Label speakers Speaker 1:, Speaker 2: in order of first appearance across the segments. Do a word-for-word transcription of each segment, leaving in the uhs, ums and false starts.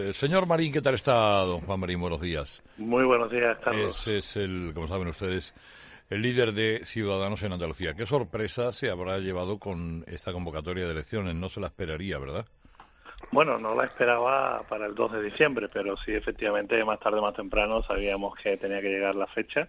Speaker 1: El señor Marín, ¿qué tal está, don Juan Marín? Buenos días.
Speaker 2: Muy buenos días, Carlos.
Speaker 1: Es, es el, como saben ustedes, el líder de Ciudadanos en Andalucía. ¿Qué sorpresa se habrá llevado con esta convocatoria de elecciones? No se la esperaría, ¿verdad?
Speaker 2: Bueno, no la esperaba para el dos de diciembre, pero sí, efectivamente, más tarde o más temprano sabíamos que tenía que llegar la fecha.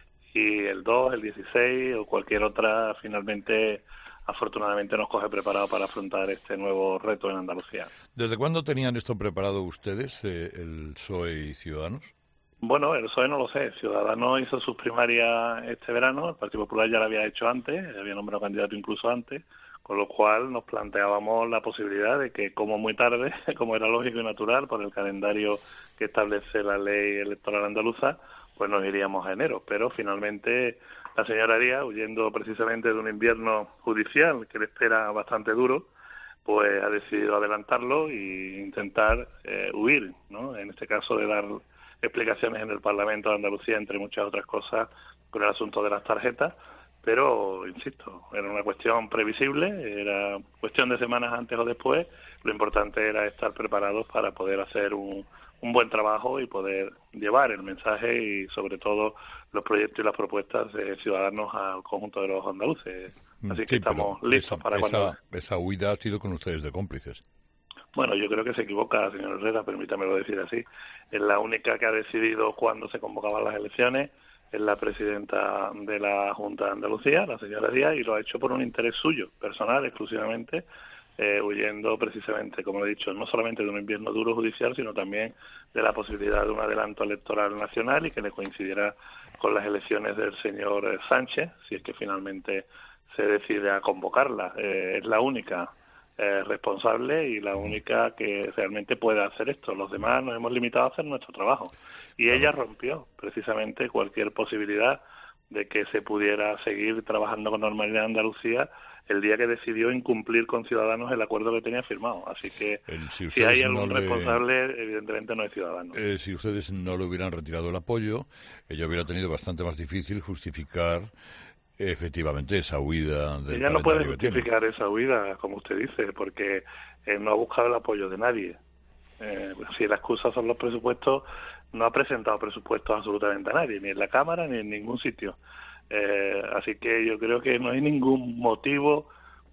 Speaker 2: Y el dos, el dieciséis o cualquier otra, finalmente, afortunadamente, nos coge preparado para afrontar este nuevo reto en Andalucía.
Speaker 1: ¿Desde cuándo tenían esto preparado ustedes, eh, el P S O E y Ciudadanos?
Speaker 2: Bueno, el P S O E no lo sé. Ciudadanos hizo sus primarias este verano, el Partido Popular ya lo había hecho antes, había nombrado candidato incluso antes, con lo cual nos planteábamos la posibilidad de que, como muy tarde, como era lógico y natural por el calendario que establece la ley electoral andaluza, pues nos iríamos a enero. Pero finalmente la señora Díaz, huyendo precisamente de un invierno judicial que le espera bastante duro, pues ha decidido adelantarlo e intentar eh, huir, ¿no? En este caso de dar explicaciones en el Parlamento de Andalucía, entre muchas otras cosas, con el asunto de las tarjetas. Pero, insisto, era una cuestión previsible, era cuestión de semanas antes o después. Lo importante era estar preparados para poder hacer un, un buen trabajo y poder llevar el mensaje y, sobre todo, los proyectos y las propuestas de Ciudadanos al conjunto de los andaluces. Así que
Speaker 1: sí,
Speaker 2: estamos listos
Speaker 1: esa,
Speaker 2: para
Speaker 1: esa,
Speaker 2: cuando...
Speaker 1: Esa huida ha sido con ustedes de cómplices.
Speaker 2: Bueno, yo creo que se equivoca, señor Herrera, permítamelo decir así. Es la única que ha decidido cuándo se convocaban las elecciones, es la presidenta de la Junta de Andalucía, la señora Díaz, y lo ha hecho por un interés suyo, personal, exclusivamente, eh, huyendo precisamente, como he dicho, no solamente de un invierno duro judicial, sino también de la posibilidad de un adelanto electoral nacional y que le coincidiera con las elecciones del señor Sánchez, si es que finalmente se decide a convocarla. Eh, es la única Eh, responsable y la única que realmente puede hacer esto. Los demás nos hemos limitado a hacer nuestro trabajo. Y
Speaker 1: claro.
Speaker 2: Ella rompió precisamente cualquier posibilidad de que se pudiera seguir trabajando con normalidad en Andalucía el día que decidió incumplir con Ciudadanos el acuerdo que tenía firmado. Así que
Speaker 1: el, si,
Speaker 2: si hay algún
Speaker 1: no le,
Speaker 2: responsable, evidentemente no es Ciudadanos.
Speaker 1: Eh, si ustedes no le hubieran retirado el apoyo, ella hubiera tenido bastante más difícil justificar efectivamente esa huida del
Speaker 2: Ella no puede
Speaker 1: calendario que tiene.
Speaker 2: justificar esa huida, como usted dice, porque eh, no ha buscado el apoyo de nadie. Eh, si la excusa son los presupuestos, no ha presentado presupuestos absolutamente a nadie, ni en la Cámara ni en ningún sitio. Eh, así que yo creo que no hay ningún motivo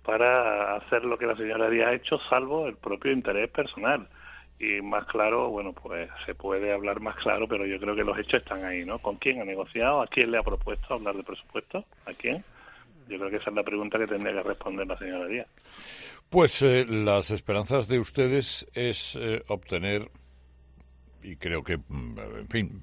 Speaker 2: para hacer lo que la señora Díaz ha hecho, salvo el propio interés personal. Y más claro, bueno, pues se puede hablar más claro, pero yo creo que los hechos están ahí, ¿no? ¿Con quién ha negociado? ¿A quién le ha propuesto hablar de presupuesto? ¿A quién? Yo creo que esa es la pregunta que tendría que responder la señora Díaz.
Speaker 1: Pues eh, las esperanzas de ustedes es eh, obtener, y creo que, en fin,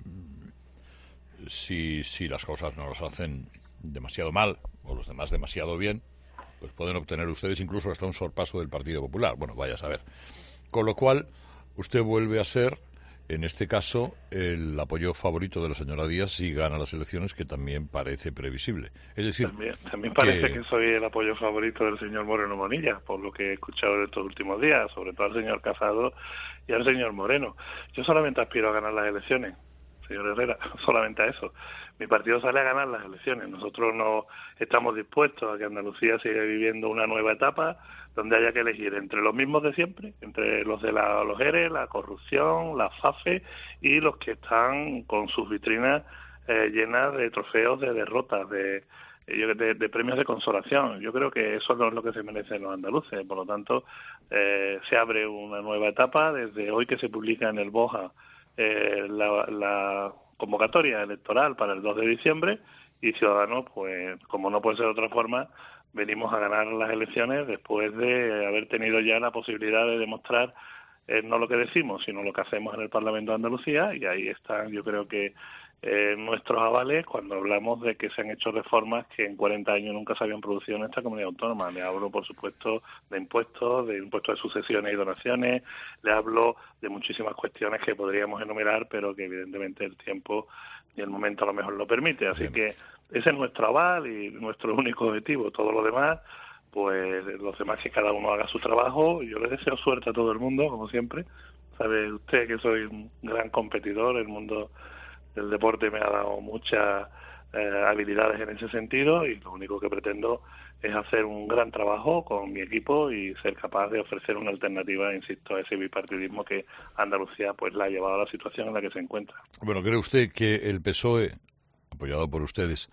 Speaker 1: si, si las cosas no las hacen demasiado mal, o los demás demasiado bien, pues pueden obtener ustedes incluso hasta un sorpaso del Partido Popular. Bueno, vaya a saber. Con lo cual, usted vuelve a ser, en este caso, el apoyo favorito de la señora Díaz si gana las elecciones, que también parece previsible. Es decir,
Speaker 2: también, también parece
Speaker 1: que...
Speaker 2: que soy el apoyo favorito del señor Moreno Monilla, por lo que he escuchado en estos últimos días, sobre todo al señor Casado y al señor Moreno. Yo solamente aspiro a ganar las elecciones, señor Herrera, solamente a eso. Mi partido sale a ganar las elecciones. Nosotros no estamos dispuestos a que Andalucía siga viviendo una nueva etapa donde haya que elegir entre los mismos de siempre, entre los de la, los E R E, la corrupción, la FAFE y los que están con sus vitrinas eh, llenas de trofeos, de derrotas, de, de, de premios de consolación. Yo creo que eso no es lo que se merecen los andaluces. Por lo tanto, eh, se abre una nueva etapa desde hoy que se publica en el BOJA eh, la, la convocatoria electoral para el dos de diciembre y Ciudadanos, pues como no puede ser de otra forma, venimos a ganar las elecciones después de haber tenido ya la posibilidad de demostrar eh, no lo que decimos, sino lo que hacemos en el Parlamento de Andalucía, y ahí están, yo creo que eh, nuestros avales cuando hablamos de que se han hecho reformas que en cuarenta años nunca se habían producido en esta comunidad autónoma. Le hablo, por supuesto, de impuestos, de impuestos de sucesiones y donaciones, le hablo de muchísimas cuestiones que podríamos enumerar, pero que evidentemente el tiempo y el momento a lo mejor lo permite. Así Bien. que ese es nuestro aval y nuestro único objetivo. Todo lo demás, pues los demás que cada uno haga su trabajo. Yo les deseo suerte a todo el mundo, como siempre. Sabe usted que soy un gran competidor, el mundo del deporte me ha dado muchas eh, habilidades en ese sentido y lo único que pretendo es hacer un gran trabajo con mi equipo y ser capaz de ofrecer una alternativa, insisto, a ese bipartidismo que Andalucía pues la ha llevado a la situación en la que se encuentra.
Speaker 1: Bueno, ¿cree usted que el P S O E, apoyado por ustedes,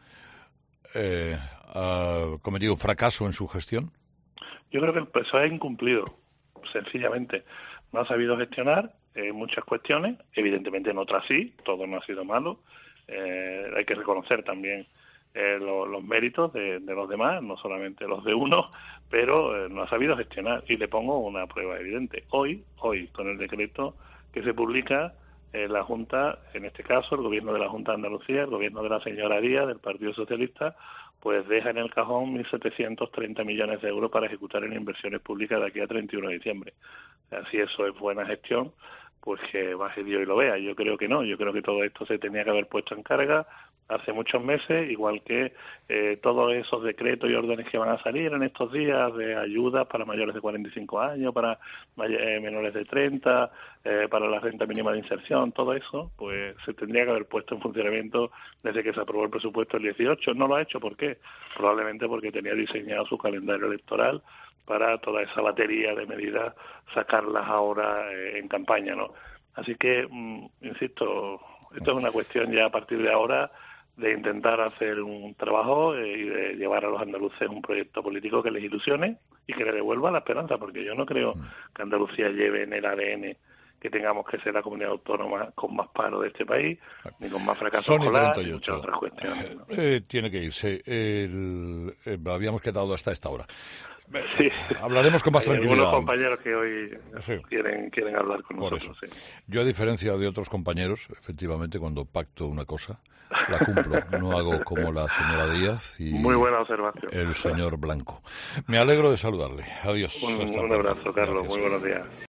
Speaker 1: eh, ha cometido un fracaso en su gestión?
Speaker 2: Yo creo que el P S O E ha incumplido, sencillamente. No ha sabido gestionar en muchas cuestiones, evidentemente en otras sí, todo no ha sido malo. Eh, hay que reconocer también eh, lo, los méritos de, de los demás, no solamente los de uno, pero eh, no ha sabido gestionar. Y le pongo una prueba evidente. Hoy, hoy, con el decreto que se publica, eh, la Junta, en este caso el Gobierno de la Junta de Andalucía, el Gobierno de la señora Díaz, del Partido Socialista, pues deja en el cajón mil setecientos treinta millones de euros para ejecutar en inversiones públicas de aquí a treinta y uno de diciembre. O sea, si eso es buena gestión, pues que baje Dios y lo vea. Yo creo que no, yo creo que todo esto se tenía que haber puesto en carga hace muchos meses, igual que eh, todos esos decretos y órdenes que van a salir en estos días de ayudas para mayores de cuarenta y cinco años, para eh, menores de treinta, eh, para la renta mínima de inserción, todo eso, pues se tendría que haber puesto en funcionamiento desde que se aprobó el presupuesto el dieciocho. No lo ha hecho, ¿por qué? Probablemente porque tenía diseñado su calendario electoral para toda esa batería de medidas sacarlas ahora eh, en campaña, ¿no? Así que, mm, insisto, esto es una cuestión ya a partir de ahora de intentar hacer un trabajo eh, y de llevar a los andaluces un proyecto político que les ilusione y que les devuelva la esperanza, porque yo no creo que Andalucía lleve en el A D N que tengamos que ser la comunidad autónoma con más paro de este país, ni con más fracaso escolar, y muchas otras cuestiones, ¿no?
Speaker 1: Eh, tiene que irse. El, eh, habíamos quedado hasta esta hora.
Speaker 2: Sí.
Speaker 1: Hablaremos con más
Speaker 2: Hay
Speaker 1: tranquilidad.
Speaker 2: algunos compañeros que hoy sí. quieren quieren hablar con
Speaker 1: Por
Speaker 2: nosotros.
Speaker 1: Eso.
Speaker 2: Sí.
Speaker 1: Yo, a diferencia de otros compañeros, efectivamente, cuando pacto una cosa, la cumplo. No hago como la señora Díaz y
Speaker 2: Muy buena observación.
Speaker 1: el señor Blanco. Me alegro de saludarle. Adiós.
Speaker 2: Un, un abrazo, Carlos. Gracias. Muy buenos días.